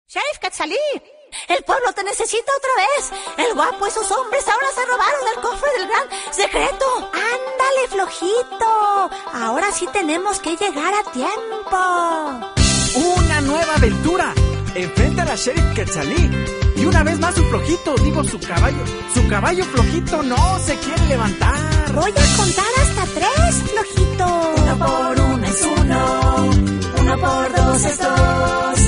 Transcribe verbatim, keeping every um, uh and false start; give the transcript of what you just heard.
Sheriff Quetzalí, el pueblo te necesita otra vez. El guapo y sus hombres ahora se robaron el cofre del gran secreto. Ándale, flojito. Ahora sí tenemos que llegar a tiempo. Una nueva aventura. Enfrenta a la Sheriff Quetzalí. Y una vez más su flojito, digo su caballo. Su caballo flojito no se quiere levantar. Voy a contar hasta tres, flojito. Uno por uno es uno. Uno por dos es dos.